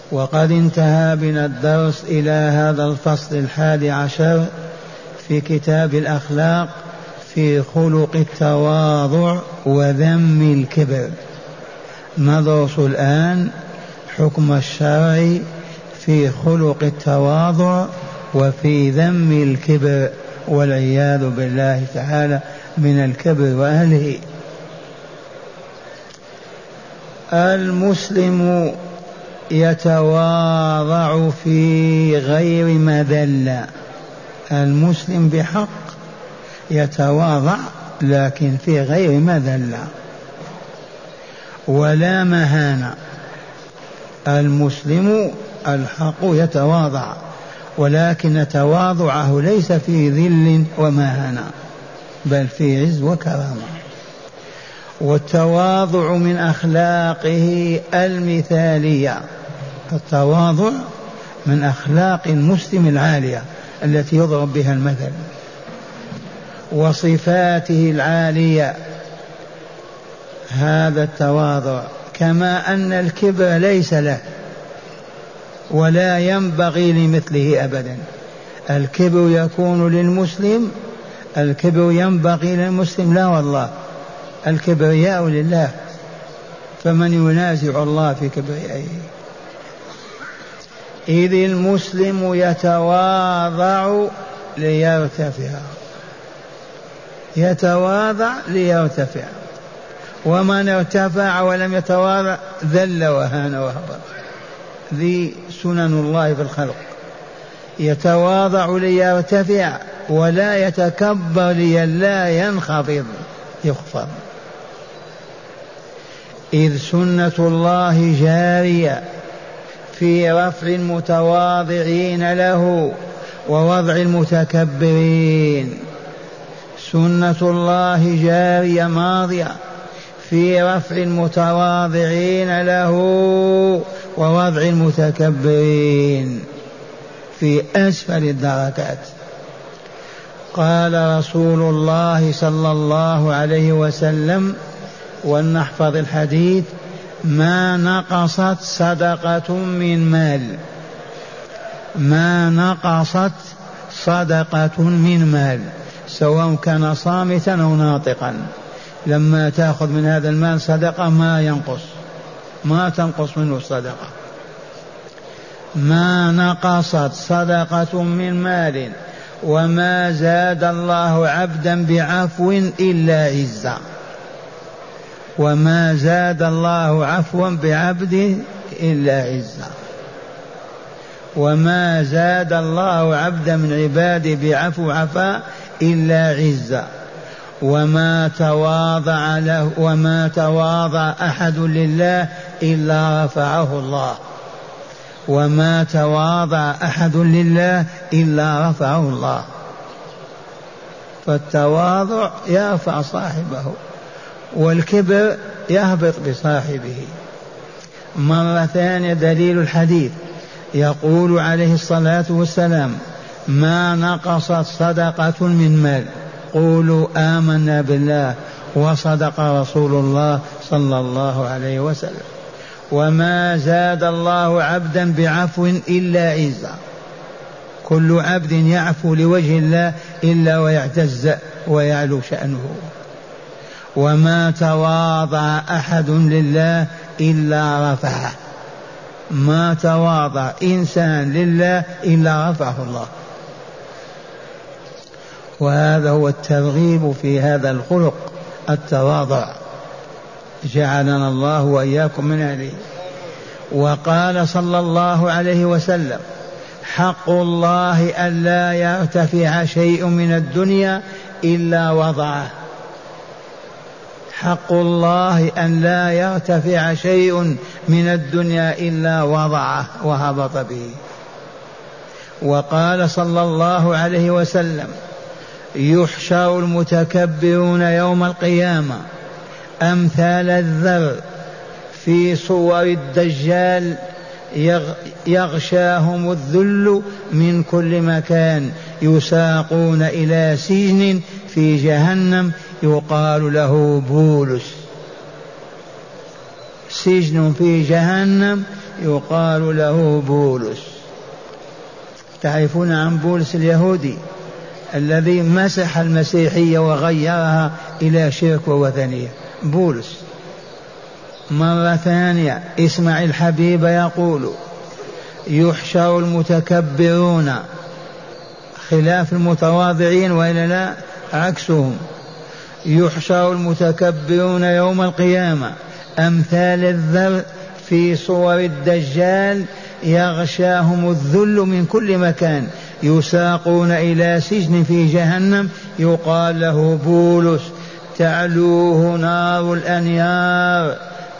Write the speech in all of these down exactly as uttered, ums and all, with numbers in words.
وقد انتهى بنا الدرس إلى هذا الفصل الحادي عشر في كتاب الأخلاق في خلق التواضع وذم الكبر. ندرس الآن حكم الشرع في خلق التواضع وفي ذم الكبر، والعياذ بالله تعالى من الكبر وأهله. المسلم يتواضع في غير مذلة، المسلم بحق يتواضع لكن في غير مذلة ولا مهانة. المسلم الحق يتواضع ولكن تواضعه ليس في ذل ومهانة بل في عز وكرامة. والتواضع من أخلاقه المثالية، التواضع من أخلاق المسلم العالية التي يضرب بها المثل، وصفاته العالية هذا التواضع، كما أن الكبر ليس له ولا ينبغي لمثله أبدا. الكبر يكون للمسلم، الكبر ينبغي للمسلم، لا والله، الكبرياء لله، فمن ينازع الله في كبريائه؟ إذ المسلم يتواضع ليرتفع، يتواضع ليرتفع، ومن ارتفع ولم يتواضع ذل وهان وهبط. ذي سنن الله في الخلق، يتواضع ليرتفع ولا يتكبر لئلا ينخفض يخفض. إذ سنة الله جارية في رفع المتواضعين له ووضع المتكبرين، سنة الله جارية ماضية في رفع المتواضعين له ووضع المتكبرين في أسفل الدركات. قال رسول الله صلى الله عليه وسلم، ولنحفظ الحديث: ما نقصت صدقة من مال، ما نقصت صدقة من مال، سواء كان صامتا أو ناطقا، لما تأخذ من هذا المال صدقة ما ينقص، ما تنقص منه الصدقة. ما نقصت صدقة من مال وما زاد الله عبدا بعفو إلا عزا، وما زاد الله عفوا بعبد إلا عزا، وما زاد الله عبدا من عباده بعفو عفا إلا عزا. وما تواضع له وما تواضع أحد لله إلا رفعه الله، وما تواضع أحد لله إلا رفعه الله. فالتواضع يرفع صاحبه والكبر يهبط بصاحبه. مرة ثانية دليل الحديث، يقول عليه الصلاة والسلام: ما نقصت صدقة من مال. قولوا آمنا بالله وصدق رسول الله صلى الله عليه وسلم. وما زاد الله عبدا بعفو إلا عزا، كل عبد يعفو لوجه الله إلا ويعتز ويعلو شأنه. وما تواضع أحد لله إلا رفعه، ما تواضع إنسان لله إلا رفعه الله. وهذا هو الترغيب في هذا الخلق، التواضع، جعلنا الله وإياكم من أهله. وقال صلى الله عليه وسلم: حق الله ألا يرتفع شيء من الدنيا إلا وضعه، حق الله أن لا يرتفع شيء من الدنيا إلا وضعه وهبط به. وقال صلى الله عليه وسلم: يحشر المتكبرون يوم القيامة أمثال الذر في صور الدجال، يغشاهم الذل من كل مكان، يساقون إلى سجن في جهنم يقال له بولس. سجن في جهنم يقال له بولس. تعرفون عن بولس اليهودي الذي مسح المسيحية وغيرها إلى شرك ووثنية؟ بولس. مرة ثانية اسمع الحبيب يقول يحشر المتكبرون خلاف المتواضعين وإلا لا عكسهم. يحشر المتكبرون يوم القيامة أمثال الذر في صور الدجال يغشاهم الذل من كل مكان يساقون إلى سجن في جهنم يقال له بولس تعلوه نار الأنيار.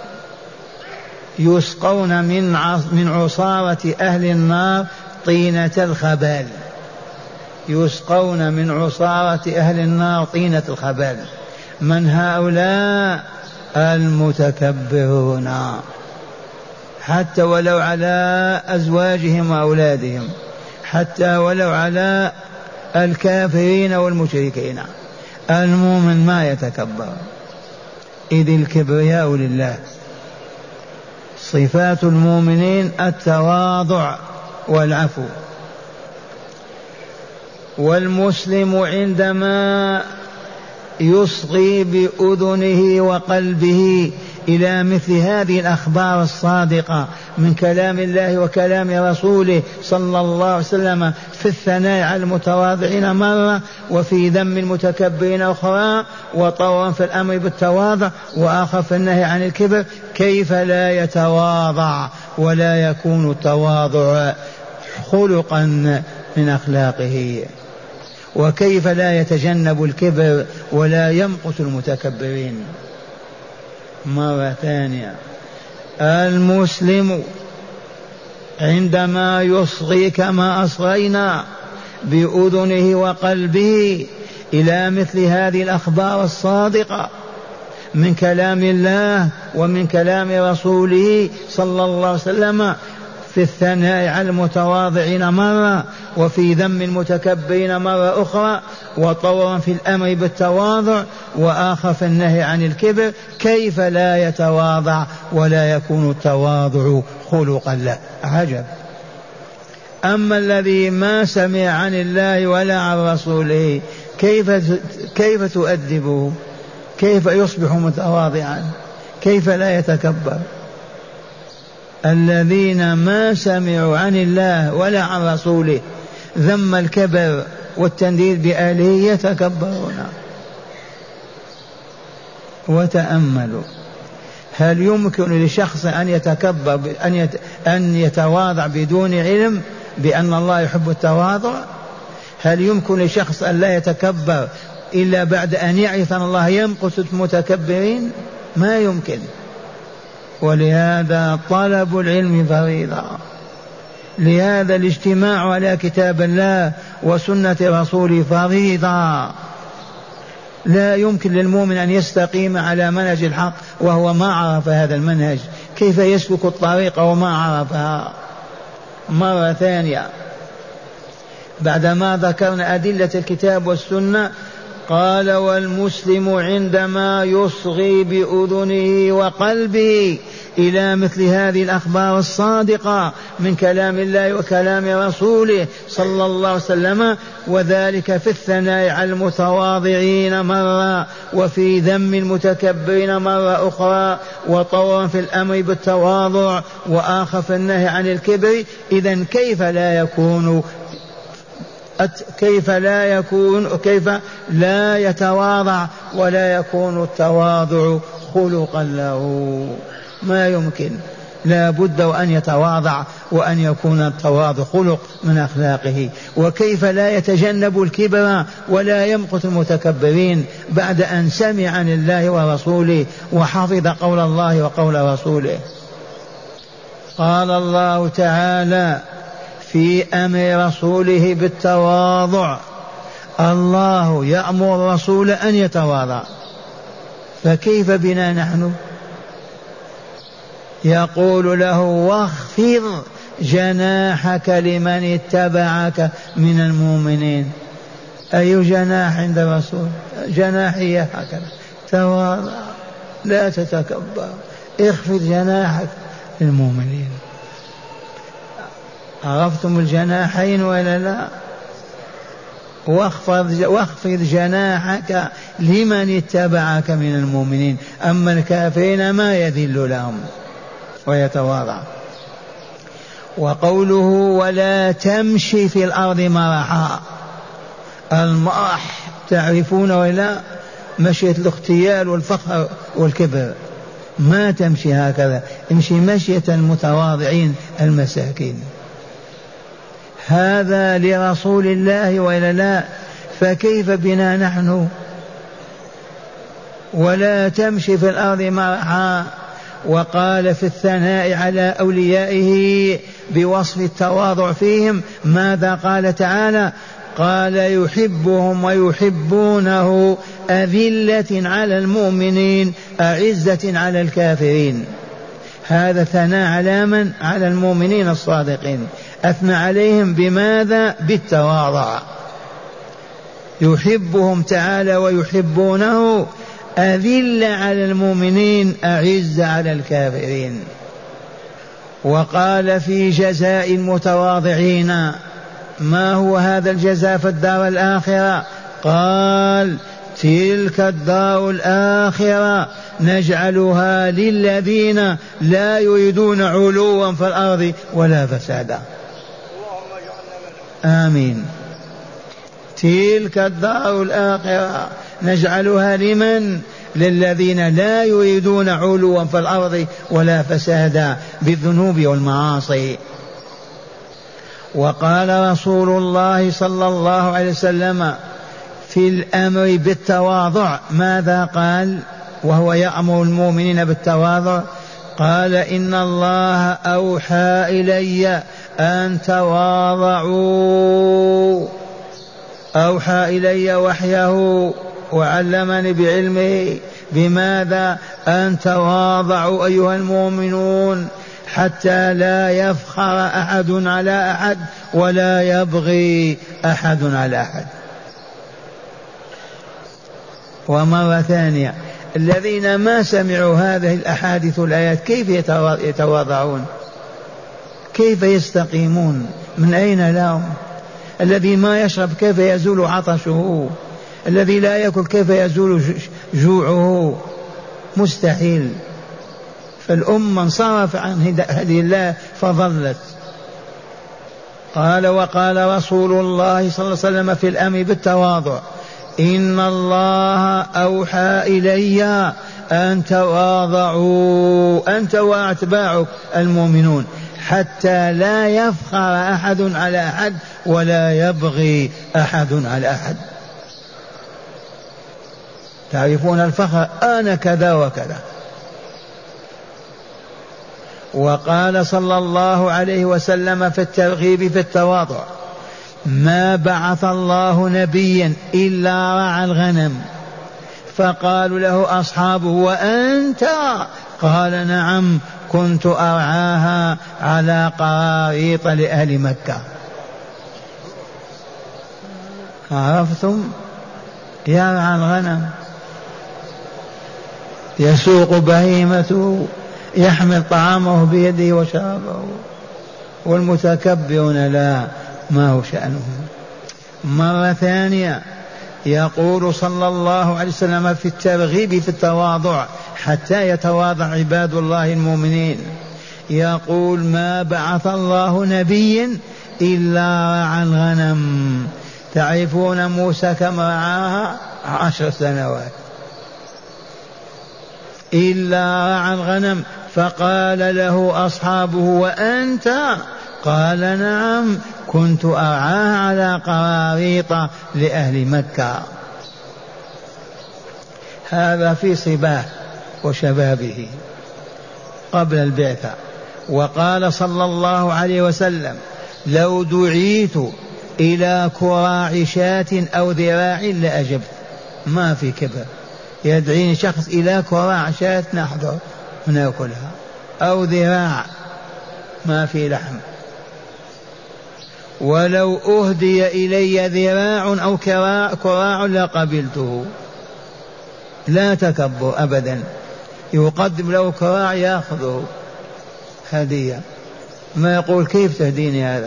يسقون من من عصارة أهل النار طينة الخبال. يسقون من عصارة أهل النار طينة الخبال. من هؤلاء؟ المتكبرون، حتى ولو على أزواجهم وأولادهم، حتى ولو على الكافرين والمشركين. المؤمن ما يتكبر، إذ الكبرياء لله. صفات المؤمنين التواضع والعفو. والمسلم عندما يصغي بأذنه وقلبه إلى مثل هذه الأخبار الصادقة من كلام الله وكلام رسوله صلى الله عليه وسلم في الثناء على المتواضعين مرة، وفي ذم المتكبرين أخرى، وطورا في الأمر بالتواضع وآخر في النهي عن الكبر، كيف لا يتواضع ولا يكون التواضع خلقا من أخلاقه؟ وكيف لا يتجنب الكبر ولا يمقت المتكبرين؟ مرة ثانية المسلم عندما يصغي كما أصغينا بأذنه وقلبه إلى مثل هذه الأخبار الصادقة من كلام الله ومن كلام رسوله صلى الله عليه وسلم في الثناء على المتواضعين مرة، وفي ذم المتكبرين مرة أخرى، وطورا في الأمر بالتواضع وآخر في النهي عن الكبر، كيف لا يتواضع ولا يكون التواضع خلقا له؟ عجب. أما الذي ما سمع عن الله ولا عن رسوله كيف كيف تؤدبه؟ كيف يصبح متواضعا؟ كيف لا يتكبر؟ الذين ما سمعوا عن الله ولا عن رسوله ذم الكبر والتنديد بآله يتكبرون. وتأملوا، هل يمكن لشخص أن يتكبر أن أن يتواضع بدون علم بأن الله يحب التواضع؟ هل يمكن لشخص أن لا يتكبر إلا بعد أن يعرف أن الله يمقت المتكبرين؟ ما يمكن. ولهذا طلب العلم فريضة، لهذا الاجتماع على كتاب الله وسنة رسوله فريضة. لا يمكن للمؤمن أن يستقيم على منهج الحق وهو ما عرف هذا المنهج. كيف يسلك الطريق وما عرفها؟ مرة ثانية بعدما ذكرنا أدلة الكتاب والسنة قال والمسلم عندما يصغي بأذنه وقلبه إلى مثل هذه الأخبار الصادقة من كلام الله وكلام رسوله صلى الله عليه وسلم، وذلك في الثناء على المتواضعين مرة، وفي ذم المتكبرين مرة أخرى، وطورا في الأمر بالتواضع وآخر في النهي عن الكبر، إذن كيف لا يكون كيف لا يكون كيف لا يتواضع ولا يكون التواضع خلقا له؟ ما يمكن. لا بد وأن يتواضع وأن يكون التواضع خلق من أخلاقه. وكيف لا يتجنب الكبر ولا يمقت المتكبرين بعد أن سمع عن الله ورسوله وحفظ قول الله وقول رسوله؟ قال الله تعالى في أمر رسوله بالتواضع، الله يأمر الرسول أن يتواضع، فكيف بنا نحن؟ يقول له واخفض جناحك لمن اتبعك من المؤمنين. أي جناح عند الرسول؟ جناحية هكذا، تواضع، لا تتكبر، اخفض جناحك للمؤمنين. عرفتم الجناحين ولا لا؟ واخفض, واخفض جناحك لمن اتبعك من المؤمنين، أما الكافرين ما يذل لهم ويتواضع. وقوله ولا تمشي في الأرض مرحا، المرح تعرفون ولا؟ مشية الاختيال والفخر والكبر، ما تمشي هكذا، امشي مشية المتواضعين المساكين. هذا لرسول الله وإلا لا؟ فكيف بنا نحن؟ ولا تمشي في الأرض مرحا. وقال في الثناء على أوليائه بوصف التواضع فيهم ماذا قال تعالى؟ قال يحبهم ويحبونه أذلة على المؤمنين أعزة على الكافرين. هذا ثناء على من؟ على المؤمنين الصادقين، أثنى عليهم بماذا؟ بالتواضع. يحبهم تعالى ويحبونه أذل على المؤمنين أعز على الكافرين. وقال في جزاء المتواضعين ما هو هذا الجزاء في الدار الآخرة؟ قال تلك الدار الآخرة نجعلها للذين لا يريدون علوا في الأرض ولا فسادا. آمين. تلك الدار الآخرة نجعلها لمن؟ للذين لا يريدون علوا في الأرض ولا فسادا بالذنوب والمعاصي. وقال رسول الله صلى الله عليه وسلم في الأمر بالتواضع ماذا قال وهو يأمر المؤمنين بالتواضع؟ قال إن الله أوحى إلي أن تواضعوا، أوحى إلي وحيه وعلمني بعلمه بماذا؟ أن تواضعوا أيها المؤمنون حتى لا يفخر أحد على أحد ولا يبغي أحد على أحد. ومرة ثانية الذين ما سمعوا هذه الأحاديث الآيات كيف يتواضعون؟ كيف يستقيمون؟ من أين لهم؟ الذي ما يشرب كيف يزول عطشه؟ الذي لا يأكل كيف يزول جوعه؟ مستحيل. فالأمة انصرف عن هدي الله فضلت. قال وقال رسول الله صلى الله عليه وسلم في الأمر بالتواضع إن الله أوحى إلي أن تواضعوا أنت وأتباعك المؤمنون حتى لا يفخر أحد على أحد ولا يبغي أحد على أحد. تعرفون الفخر أنا كذا وكذا. وقال صلى الله عليه وسلم في الترغيب في التواضع ما بعث الله نبيا إلا رعى الغنم، فقالوا له أصحابه وأنت؟ قال نعم كنت أرعاها على قراريط لأهل مكة. عرفتم؟ يرعى الغنم، يسوق بهيمته، يحمل طعامه بيده وشرابه. والمتكبرون لا، ما هو شأنهم. مرة ثانية يقول صلى الله عليه وسلم في الترغيب في التواضع حتى يتواضع عباد الله المؤمنين، يقول ما بعث الله نبيا إلا رعى الغنم. تعرفون موسى كم رعاها؟ عشر سنوات. إلا رعى الغنم، فقال له أصحابه وأنت؟ قال نعم كنت أرعاها على قراريط لأهل مكة. هذا في صباه وشبابه قبل البعثة. وقال صلى الله عليه وسلم لو دعيت إلى كراع شاة أو ذراع لأجبت. ما في كبر، يدعيني شخص إلى كراع شاة نحضر ونأكلها، أو ذراع ما في لحم. ولو أهدي إلي ذراع أو كراع لقبلته. لا تكبر أبدا. يقدم له كراع يأخذه هدية، ما يقول كيف تهديني هذا.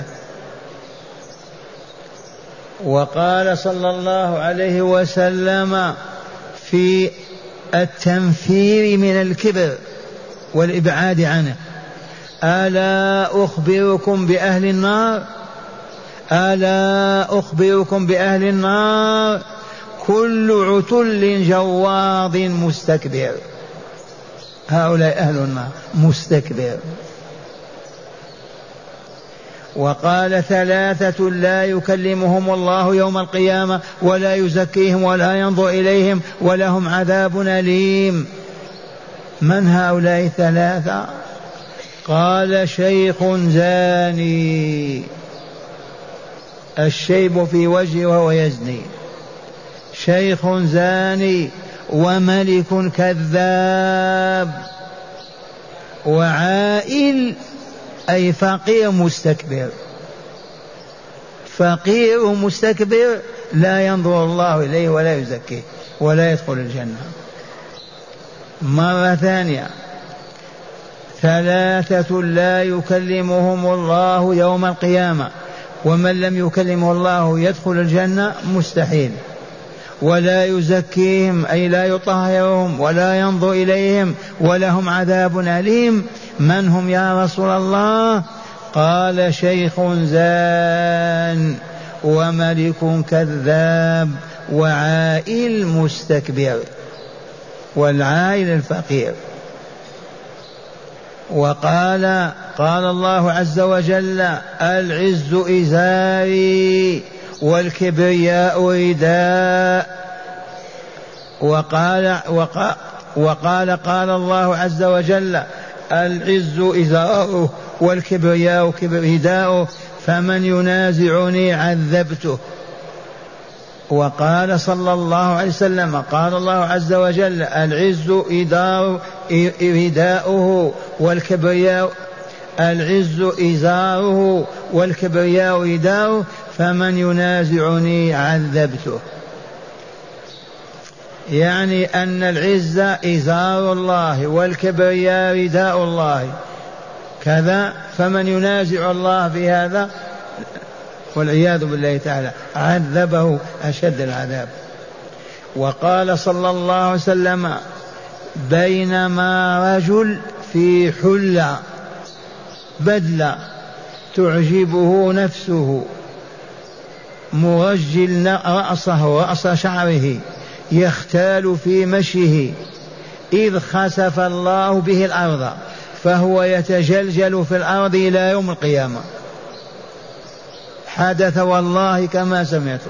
وقال صلى الله عليه وسلم في التنفير من الكبر والإبعاد عنه: ألا أخبركم بأهل النار ألا أخبركم بأهل النار كل عتل جواظ مستكبر. هؤلاء أهل النار مستكبر. وقال: ثلاثة لا يكلمهم الله يوم القيامة ولا يزكيهم ولا ينظر إليهم ولهم عذاب أليم. من هؤلاء الثلاثة؟ قال: شيخ زاني، الشيب في وجهه وهو يزني، شيخ زاني، وملك كذاب، وعائل أي فقير مستكبر. فقير مستكبر لا ينظر الله إليه ولا يزكيه ولا يدخل الجنة. مرة ثانية: ثلاثة لا يكلمهم الله يوم القيامة، ومن لم يكلمه الله يدخل الجنة مستحيل، ولا يزكيهم أي لا يطهرهم ولا ينظر إليهم ولهم عذاب أليم. من هم يا رسول الله؟ قال: شيخ زان، وملك كذاب، وعائل مستكبر. والعائل الفقير. وقال قال الله عز وجل: العز إزاري والكبرياء رداء. وقال, وقال, وقال قال الله عز وجل: العز إزاره والكبرياء رداءه، فمن ينازعني عذبته. وقال صلى الله عليه وسلم: قال الله عز وجل: العز إدار رداؤه والكبرياء العز إزاره والكبرياء رداؤه، فمن ينازعني عذبته. يعني أن العز إزار الله والكبرياء رداء الله كذا، فمن ينازع الله في هذا والعياذ بالله تعالى عذبه أشد العذاب. وقال صلى الله عليه وسلم: بينما رجل في حلة بدلة تعجبه نفسه مرجل رأسه رأس شعره يختال في مشيه، إذ خسف الله به الأرض فهو يتجلجل في الأرض إلى يوم القيامة. حدث والله كما سمعتم.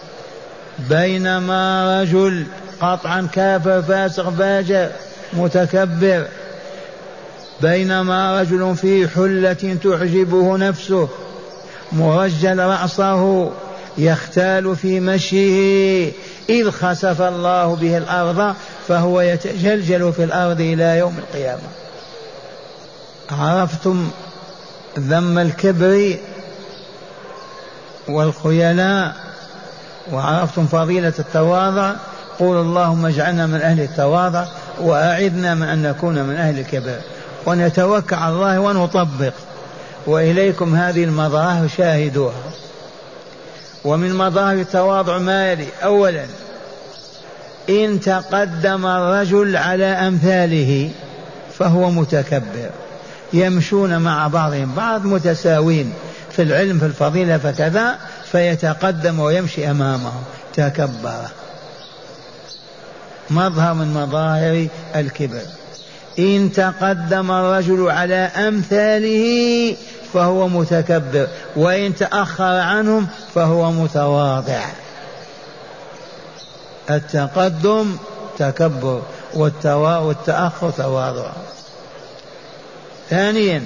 بينما رجل قطعا كافر فاسق فاجر متكبر، بينما رجل في حلة تعجبه نفسه مرجل رأسه يختال في مشيه، إذ خسف الله به الأرض فهو يتجلجل في الأرض إلى يوم القيامة. عرفتم ذم الكبر والخيلاء، وعرفتم فضيلة التواضع. قول اللهم اجعلنا من أهل التواضع وأعذنا من أن نكون من أهل الكبر، ونتوكل على الله ونطبق. وإليكم هذه المظاهر شاهدوها. ومن مظاهر التواضع ما يلي: أولا، إن تقدم الرجل على أمثاله فهو متكبر، يمشون مع بعضهم بعض متساوين في العلم في الفضيلة فكذا، فيتقدم ويمشي أمامهم تكبر. مظهر من مظاهر الكبر. إن تقدم الرجل على أمثاله فهو متكبر، وإن تأخر عنهم فهو متواضع. التقدم تكبر والتأخر تواضع. ثانيا،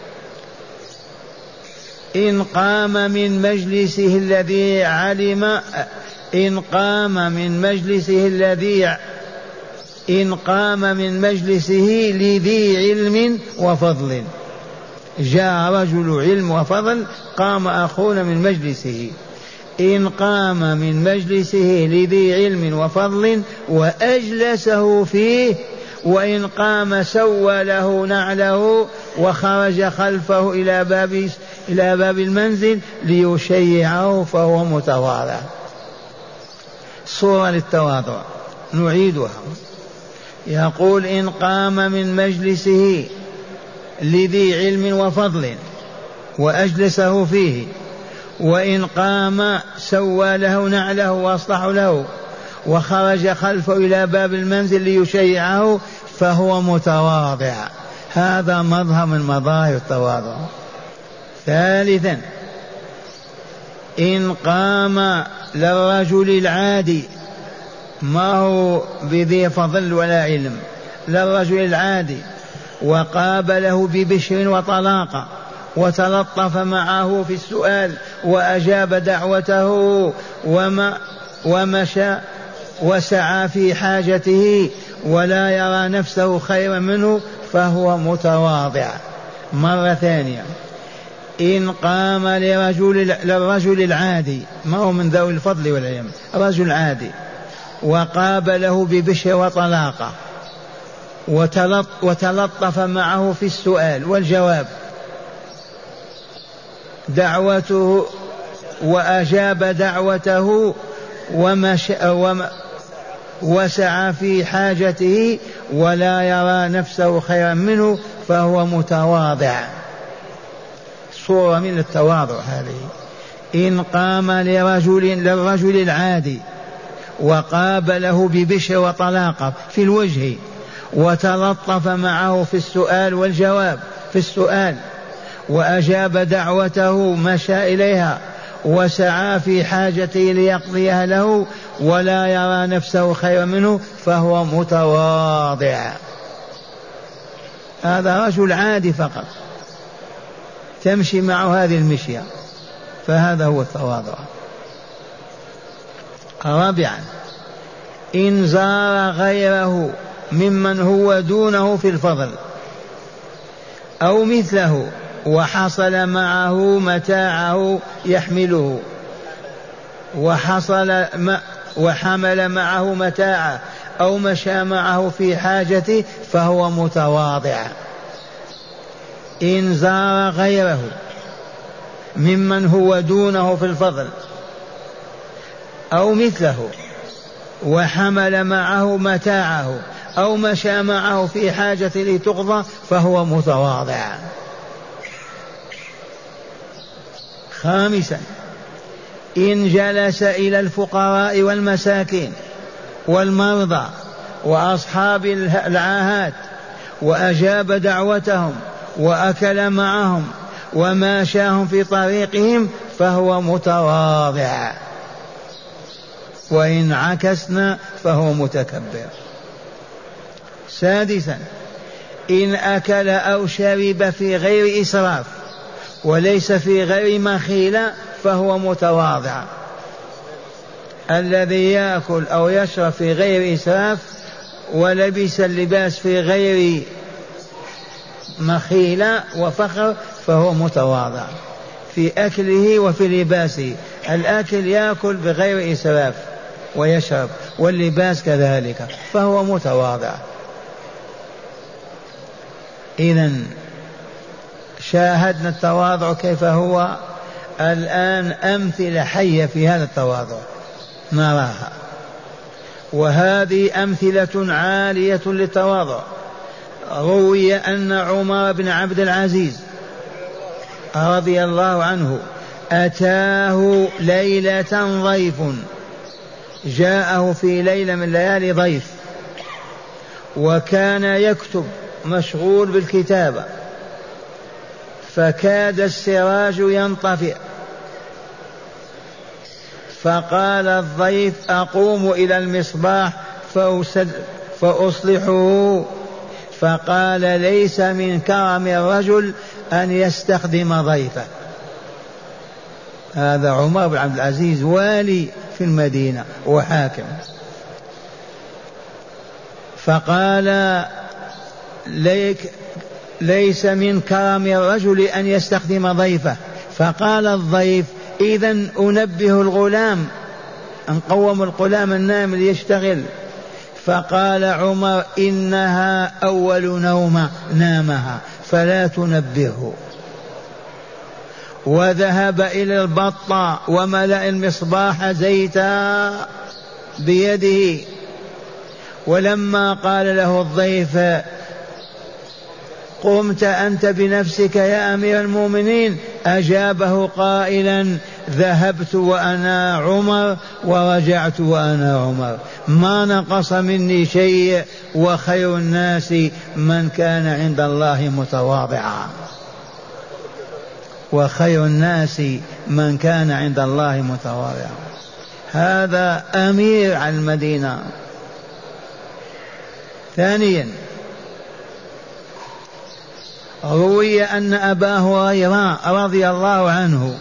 إن قام من مجلسه الذي علم إن قام من مجلسه الذي إن قام من مجلسه لذي علم وفضل. جاء رجل علم وفضل، قام أخونا من مجلسه. إن قام من مجلسه لذي علم وفضل وأجلسه فيه وإن قام سوى له نعله وخرج خلفه إلى باب إلى باب المنزل ليشيعه فهو متواضع. صورة للتواضع نعيدها. يقول إن قام من مجلسه لذي علم وفضل وأجلسه فيه، وإن قام سوى له نعله وأصلح له وخرج خلفه إلى باب المنزل ليشيعه فهو متواضع. هذا مظهر من مظاهر التواضع. ثالثا إن قام للرجل العادي، ما هو بذي فضل ولا علم، للرجل العادي، وقابله ببشر وطلاقة وتلطف معه في السؤال وأجاب دعوته وما ومشى وسعى في حاجته ولا يرى نفسه خيرا منه فهو متواضع. مرة ثانية، إن قام لرجل للرجل العادي، ما هو من ذوي الفضل والعلم، رجل عادي، وقابله ببشر وطلاقة وتلطف معه في السؤال والجواب دعوته وأجاب دعوته ومشى وسعى في حاجته ولا يرى نفسه خيرا منه فهو متواضع. صورة من التواضع هذه. إن قام لرجل للرجل العادي وقابله ببشر وطلاقة في الوجه وتلطف معه في السؤال والجواب في السؤال وأجاب دعوته مشى إليها وسعى في حاجته ليقضيها له ولا يرى نفسه خيرا منه فهو متواضع. هذا رجل عادي فقط تمشي معه هذه المشية، فهذا هو التواضع. رابعا إن زار غيره ممن هو دونه في الفضل أو مثله وحصل معه متاعه يحمله وحصل وحمل معه متاعه أو مشى معه في حاجته فهو متواضع. إن زار غيره ممن هو دونه في الفضل أو مثله وحمل معه متاعه أو مشى معه في حاجة لتقضى فهو متواضع. خامسا إن جلس إلى الفقراء والمساكين والمرضى وأصحاب العاهات وأجاب دعوتهم وأكل معهم وماشاهم في طريقهم فهو متواضع. وإن عكسنا فهو متكبر. سادسا إن أكل أو شرب في غير إسراف وليس في غير مخيلة فهو متواضع. الذي يأكل أو يشرب في غير إسراف ولبس اللباس في غير مخيلة وفخر فهو متواضع في أكله وفي لباسه. الأكل يأكل بغير إسراف ويشرب واللباس كذلك فهو متواضع. إذن شاهدنا التواضع كيف هو. الآن أمثلة حية في هذا التواضع نراها، وهذه أمثلة عالية للتواضع. روي أن عمر بن عبد العزيز رضي الله عنه أتاه ليلة ضيف، جاءه في ليلة من ليالي ضيف وكان يكتب مشغول بالكتابة فكاد السراج ينطفئ، فقال الضيف أقوم إلى المصباح فأصلحه، فقال ليس من كرم الرجل أن يستخدم ضيفه. هذا عمر بن عبد العزيز والي في المدينة وحاكم. فقال ليك ليس من كرم الرجل أن يستخدم ضيفه، فقال الضيف إذن أنبه الغلام، أن قوم الغلام النائم ليشتغل، فقال عمر إنها أول نوم نامها فلا تنبهه، وذهب إلى البطة وملأ المصباح زيتا بيده، ولما قال له الضيف قمت أنت بنفسك يا أمير المؤمنين، أجابه قائلا ذهبت وأنا عمر ورجعت وأنا عمر، ما نقص مني شيء، وخير الناس من كان عند الله متواضعا، وخير الناس من كان عند الله متواضعا. هذا أمير على المدينة. ثانيا روي أن أبا هريرة رضي الله عنه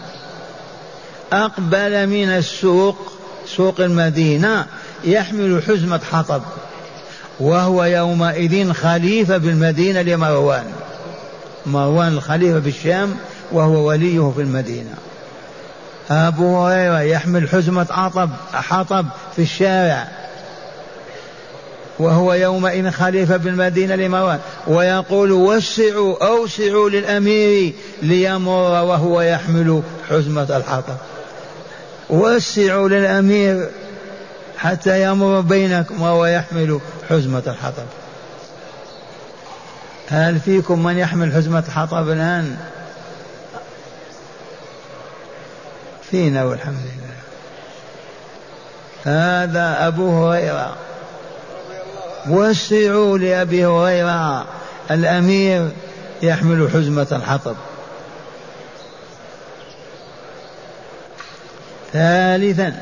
أقبل من السوق سوق المدينة يحمل حزمة حطب، وهو يومئذ خليفة بالمدينة لمروان، مروان الخليفة بالشام وهو وليه في المدينة. أبو هريرة يحمل حزمة حطب حطب في الشارع وهو يومئذ خليفة بالمدينة لمروان، ويقول وسعوا أوسعوا للأمير ليمر وهو يحمل حزمة الحطب، وسعوا للأمير حتى يمر بينكم وهو يحمل حزمة الحطب. هل فيكم من يحمل حزمة الحطب الآن؟ فينا والحمد لله. هذا أبو هريرة. وسعوا لأبي هريرة الأمير يحمل حزمة الحطب. ثالثا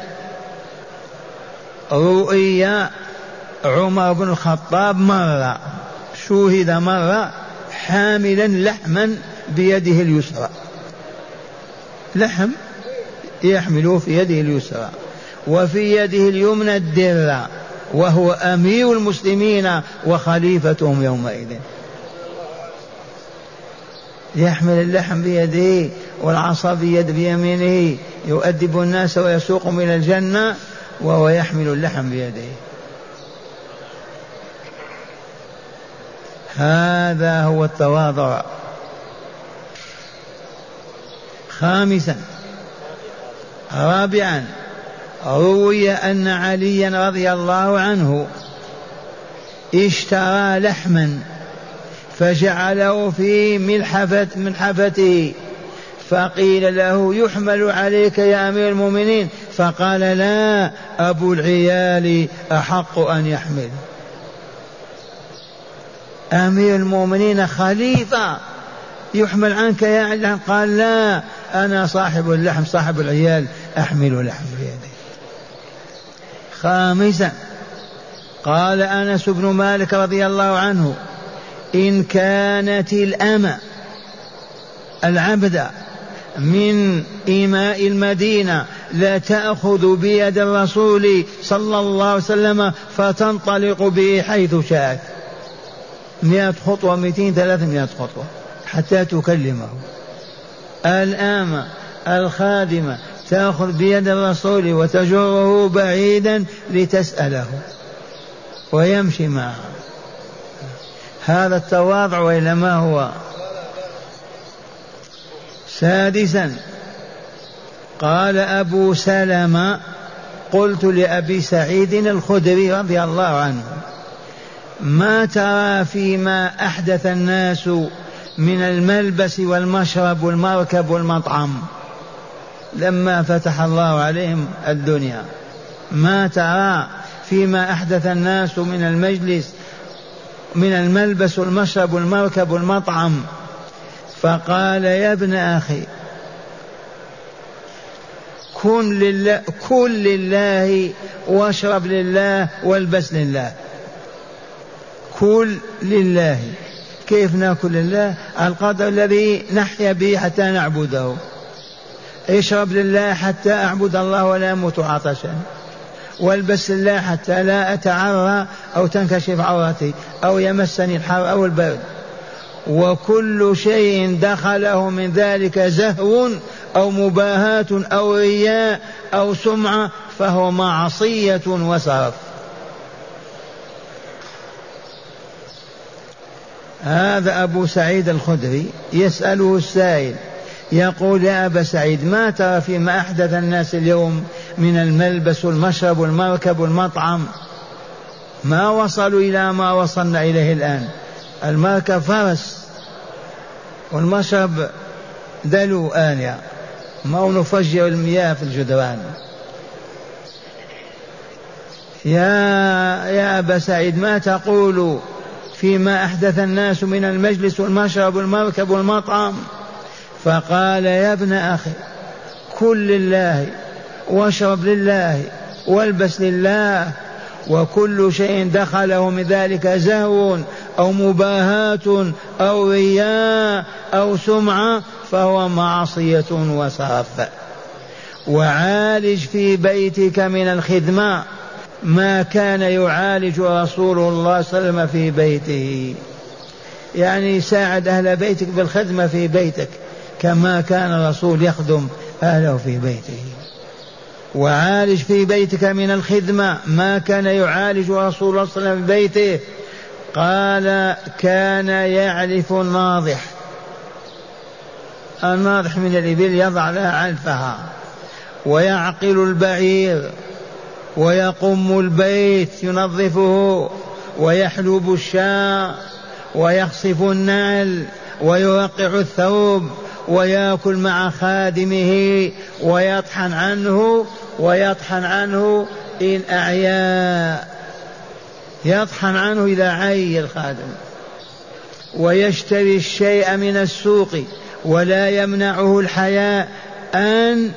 رؤيا عمر بن الخطاب مرة شوهد مرة حاملا لحما بيده اليسرى، لحم يحمله في يده اليسرى، وفي يده اليمنى الدرة، وهو أمير المسلمين وخليفتهم يومئذ، يحمل اللحم بيده والعصا بيد بيمينه، يؤدب الناس ويسوقهم إلى الجنة وهو يحمل اللحم بيده. هذا هو التواضع. خامسا رابعا روي أن عليا رضي الله عنه اشترى لحما فجعله في ملحفة ملحفته، فقيل له يحمل عليك يا أمير المؤمنين، فقال لا، أبو العيال أحق أن يحمل. أمير المؤمنين خليفة يحمل عنك يا علي، قال لا، أنا صاحب اللحم صاحب العيال أحمل لحم بيدي. خامسا قال أنس بن مالك رضي الله عنه إن كانت الأمة العبد من إماء المدينة لا تأخذ بيد الرسول صلى الله عليه وسلم فتنطلق به حيث شاءت، مئة خطوة مئتين ثلاثمائة خطوة حتى تكلمه. الآمة الخادمة تأخذ بيد الرسول وتجره بعيدا لتسأله ويمشي معه. هذا التواضع وإلا ما هو؟ سادسا قال أبو سلمة قلت لأبي سعيد الخدري رضي الله عنه ما ترى فيما أحدث الناس من الملبس والمشرب والمركب والمطعم لما فتح الله عليهم الدنيا، ما ترى فيما أحدث الناس من المجلس من الملبس والمشرب والمركب والمطعم؟ فقال يا ابن أخي كن لله، كن لله واشرب لله والبس لله. كل لله، كيف ناكل لله؟ القدر الذي نحيا به حتى نعبده. اشرب لله حتى أعبد الله ولا أموت عطشا، والبس لله حتى لا أتعرى أو تنكشف عورتي أو يمسني الحر أو البرد. وكل شيء دخله من ذلك زهو أو مباهاة أو رياء أو سمعة فهو معصية وسرف. هذا أبو سعيد الخدري يسأله السائل يقول يا أبا سعيد ما ترى فيما أحدث الناس اليوم من الملبس والمشرب والمركب والمطعم؟ ما وصلوا إلى ما وصلنا إليه الآن. المركب فرس والمشرب دلو آنية، ما نفجر المياه في الجدران. يا يا أبا سعيد ما تقول فيما أحدث الناس من المجلس والمشرب والمركب والمطعم؟ فقال يا ابن أخي كل لله واشرب لله والبس لله، وكل شيء دخله من ذلك زهو أو مباهاة أو رياء أو سمعة فهو معصية وصرف. وعالج في بيتك من الخدمة ما كان يعالج رسول الله صلى الله عليه وسلم في بيته، يعني ساعد أهل بيتك بالخدمة في بيتك كما كان الرسول يخدم أهله في بيته. وعالج في بيتك من الخدمة ما كان يعالج رسول الله صلى الله عليه وسلم في بيته. قال كان يعلف الناضح، الناضح من الإبل يضع لها علفها، ويعقل البعير، ويقم البيت ينظفه، ويحلب الشاة، ويخصف النعل، ويوقع الثوب، ويأكل مع خادمه، ويطحن عنه ويطحن عنه إن أعيا، يطحن عنه إذا عي الخادم. ويشتري الشيء من السوق ولا يمنعه الحياء أن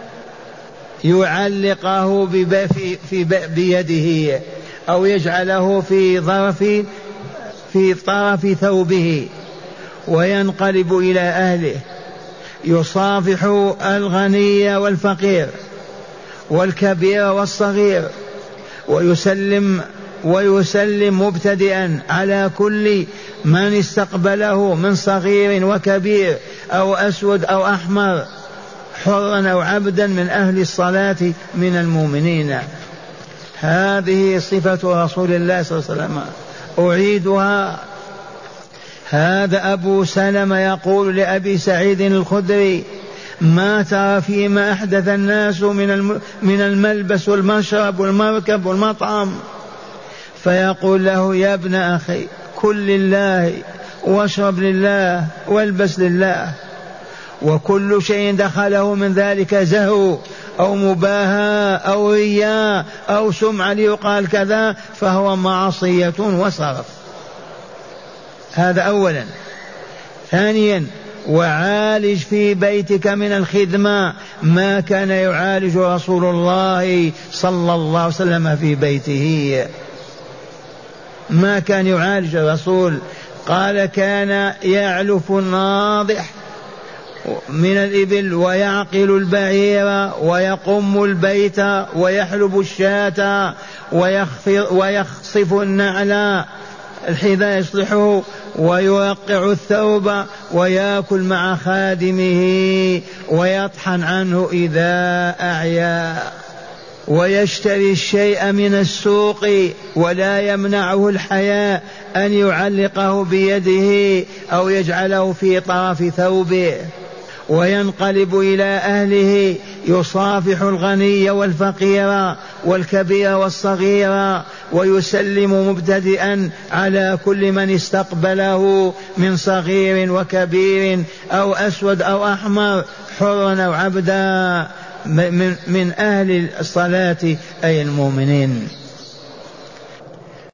يعلقه في في بيده أو يجعله في ظرف في طرف ثوبه، وينقلب إلى أهله يصافح الغني والفقير والكبير والصغير، ويسلم ويسلم مبتدئا على كل من استقبله من صغير وكبير أو أسود أو أحمر، حرا أو عبدا من أهل الصلاة من المؤمنين. هذه صفة رسول الله صلى الله عليه وسلم. أعيدها. هذا أبو سلمة يقول لأبي سعيد الخدري ما ترى فيما أحدث الناس من من الملبس والمشرب والمركب والمطعم؟ فيقول له يا ابن أخي كل لله واشرب لله والبس لله، وكل شيء دخله من ذلك زهو أو مباهاة أو رياء أو سمعة ليقال كذا فهو معصية وصرف. هذا أولا. ثانيا وعالج في بيتك من الخدمة ما كان يعالج رسول الله صلى الله عليه وسلم في بيته. ما كان يعالج الرسول، قال كان يعلف الناضح من الإبل ويعقل البعير ويقم البيت ويحلب الشاة ويخصف النعل الحذاء يصلحه ويوقع الثوب ويأكل مع خادمه ويطحن عنه إذا أعيا، ويشتري الشيء من السوق ولا يمنعه الحياء أن يعلقه بيده أو يجعله في طرف ثوبه، وينقلب إلى أهله يصافح الغني والفقير والكبير والصغير، ويسلم مبتدئا على كل من استقبله من صغير وكبير أو أسود أو أحمر، حرا أو عبدا من, من أهل الصلاة أي المؤمنين.